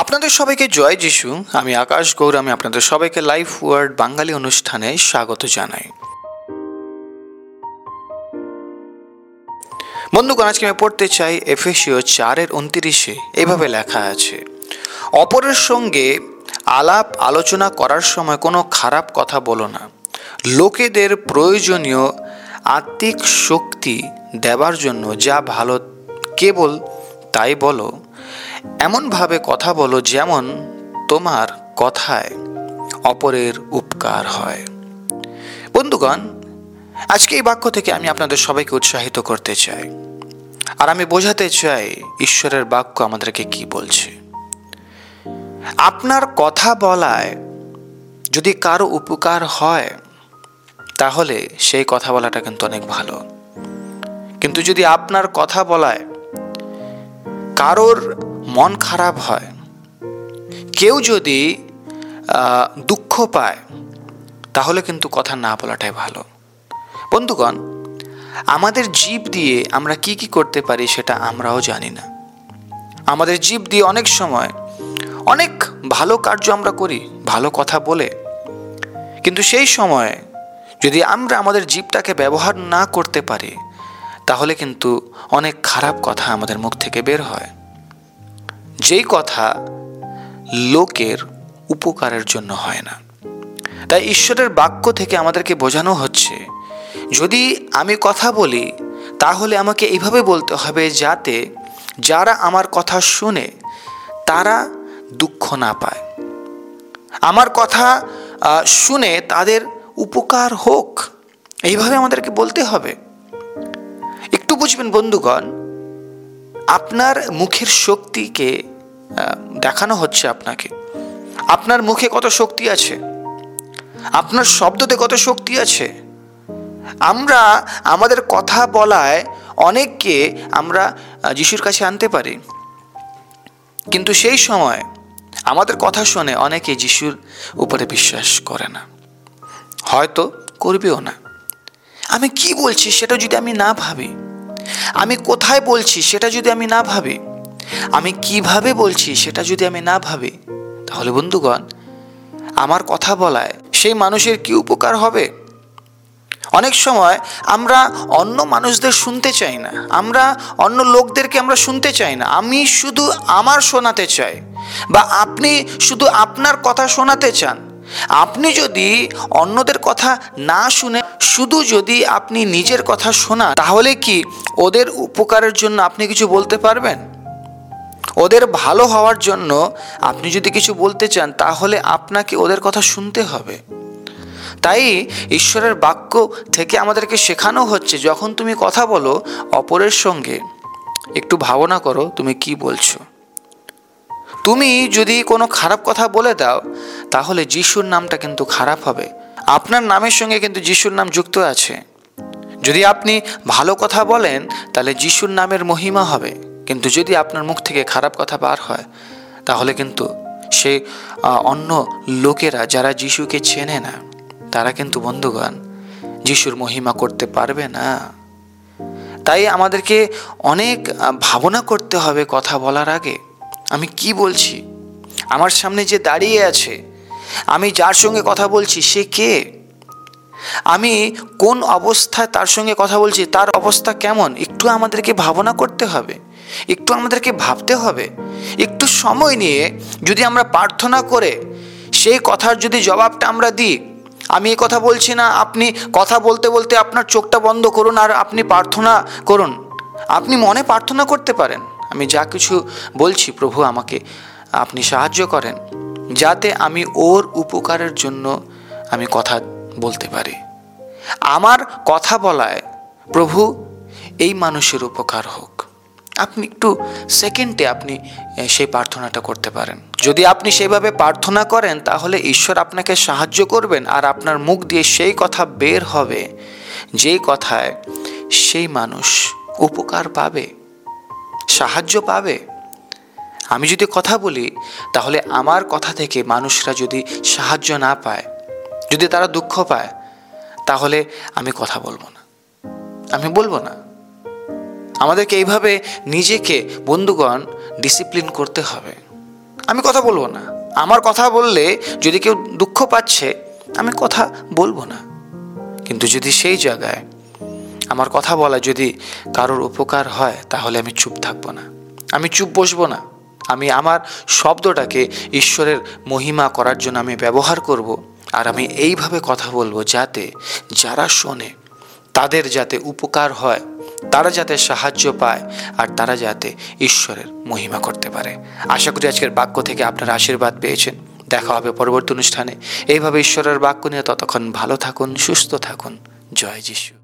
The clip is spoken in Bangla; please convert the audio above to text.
আপনাদের সবাইকে জয় যিশু। আমি আকাশ গৌর। আমি আপনাদের সবাইকে লাইফ ওয়ার্ড বাঙালি অনুষ্ঠানে স্বাগত জানাই। বন্ধুগণ, আজকে আমি পড়তে চাই এফেসীয় 4:29। এইভাবে লেখা আছে, অপরের সঙ্গে আলাপ আলোচনা করার সময় কোনো খারাপ কথা বলো না, লোকেদের প্রয়োজনীয় আত্মিক শক্তি দেবার জন্য যা ভালো কেবল তাই বলো, এমনভাবে কথা বলো যেমন তোমার কথায় অপরের উপকার হয়। বন্ধুগণ, আজকে এই বাক্য থেকে আমি আপনাদের সবাইকে উৎসাহিত করতে চাই, আর আমি বোঝাতে চাই ঈশ্বরের বাক্য আমাদেরকে কি বলছে। আপনার কথা বলায় যদি কারো উপকার হয় তাহলে সেই কথা বলাটা কিন্তু অনেক ভালো। কিন্তু যদি আপনার কথা বলায় কারোর মন খারাপ হয়, কেউ যদি দুঃখ পায়, তাহলে কিন্তু কথা না বলাটাই ভালো। বন্ধুগণ, আমাদের জিভ দিয়ে আমরা কি কি করতে পারি সেটা আমরাও জানি না। আমাদের জিভ দিয়ে অনেক সময় অনেক ভালো কার্য আমরা করি, ভালো কথা বলে, কিন্তু সেই সময় যদি আমরা আমাদের জিভটাকে ব্যবহার না করতে পারি তাহলে কিন্তু অনেক খারাপ কথা আমাদের মুখ থেকে বের হয়, যেই কথা লোকের উপকারের জন্য হয় না। তাই ঈশ্বরের বাক্য থেকে আমাদেরকে বোঝানো হচ্ছে, যদি আমি কথা বলি তাহলে আমাকে এইভাবে বলতে হবে যাতে যারা আমার কথা শুনে তারা দুঃখ না পায়, আমার কথা শুনে তাদের উপকার হোক, এইভাবে আমাদেরকে বলতে হবে। একটু বুঝবেন বন্ধুগণ, আপনার মুখের শক্তিকে দেখানো হচ্ছে আপনাকে। আপনার মুখে কত শক্তি আছে, আপনার শব্দতে কত শক্তি আছে। আমরা আমাদের কথা বলায় অনেককে আমরা যিশুর কাছে আনতে পারি, কিন্তু সেই সময় আমাদের কথা শুনে অনেকে যিশুর উপরে বিশ্বাস করে না, হয়তো করবেও না। আমি কি বলছি সেটা যদি আমি না ভাবি, আমি কোথায় বলছি সেটা যদি আমি না ভাবি, আমি কিভাবে বলছি সেটা যদি আমি না ভাবি, তাহলে বন্ধুগণ, আমার কথা বলায় সেই মানুষের কি উপকার হবে? অনেক সময় আমরা অন্য মানুষদের শুনতে চাই না, আমরা অন্য লোকদেরকে আমরা শুনতে চাই না। আমি শুধু আমার শোনাতে চাই, বা আপনি শুধু আপনার কথা শোনাতে চান। আপনি যদি অন্যদের কথা না শুনে শুধু যদি আপনি নিজের কথা শোনান, তাহলে কি ওদের উপকারের জন্য আপনি কিছু বলতে পারবেন? ওদের ভালো হওয়ার জন্য আপনি যদি কিছু বলতে চান তাহলে আপনাকে ওদের কথা শুনতে হবে। তাই ঈশ্বরের বাক্য থেকে আমাদেরকে শেখানো হচ্ছে, যখন তুমি কথা বলো অপরের সঙ্গে একটু ভাবনা করো তুমি কি বলছো। তুমি যদি কোনো খারাপ কথা বলে দাও তাহলে যিশুর নামটা কিন্তু খারাপ হবে। আপনার নামের সঙ্গে কিন্তু যিশুর নাম যুক্ত আছে। যদি আপনি ভালো কথা বলেন তাহলে যিশুর নামের মহিমা হবে, কিন্তু যদি আপনার মুখ থেকে খারাপ কথা বার হয় তাহলে কিন্তু সে অন্য লোকেরা যারা যিশুকে চেনে না, তারা কিন্তু বন্ধুগণ যিশুর মহিমা করতে পারবে না। তাই আমাদেরকে অনেক ভাবনা করতে হবে কথা বলার আগে। আমি কি বলছি, আমার সামনে যে দাঁড়িয়ে আছে, আমি যার সঙ্গে কথা বলছি সে কে, আমি কোন অবস্থায় তার সঙ্গে কথা বলছি, তার অবস্থা কেমন, একটু আমাদেরকে ভাবনা করতে হবে, একটু আমাদেরকে ভাবতে হবে। একটু সময় নিয়ে যদি আমরা প্রার্থনা করে সেই কথার যদি জবাবটা আমরা দিই, আমি এই কথা বলছি না, আপনি কথা বলতে বলতে আপনার চোখটা বন্ধ করুন আর আপনি প্রার্থনা করুন। আপনি মনে প্রার্থনা করতে পারেন, আমি যা কিছু বলছি প্রভু আমাকে আপনি সাহায্য করেন যাতে আমি ওর উপকারের জন্য আমি কথা বলতে পারি। আমার কথা বলায় প্রভু এই মানুষের উপকার হোক। আপনি একটু সেকেন্ডে আপনি সেই প্রার্থনাটা করতে পারেন। যদি আপনি সেভাবে প্রার্থনা করেন তাহলে ঈশ্বর আপনাকে সাহায্য করবেন, আর আপনার মুখ দিয়ে সেই কথা বের হবে যেই কথায় সেই মানুষ উপকার পাবে, সাহায্য পাবে। আমি যদি কথা বলি তাহলে আমার কথা থেকে মানুষরা যদি সাহায্য না পায়, যদি তারা দুঃখ পায়, তাহলে আমি কথা বলবো না, আমি বলবো না। আমাদেরকে এইভাবে নিজেকে বন্ধুগণ ডিসিপ্লিন করতে হবে। আমি কথা বলবো না। আমার কথা বললে যদি কেউ দুঃখ পাচ্ছে, আমি কথা বলবো না। কিন্তু যদি সেই জায়গায় আমার কথা বলা যদি কারোর উপকার হয়, তাহলে আমি চুপ থাকবো না, আমি চুপ বসবো না। আমি আমার শব্দটাকে ঈশ্বরের মহিমা করার জন্য আমি ব্যবহার করব। আর আমি এইভাবে কথা বলবো যাতে যারা শোনে তাদের যাতে উপকার হয়, তারা যাতে সাহায্য পায়, আর তারা যাতে ঈশ্বরের মহিমা করতে পারে। আশা করি আজকের বাক্য থেকে আপনারা আশীর্বাদ পেয়েছেন। দেখা হবে পরবর্তী অনুষ্ঠানে এইভাবে ঈশ্বরের বাক্য নিয়ে। ততক্ষণ ভালো থাকুন, সুস্থ থাকুন। জয় যিশু।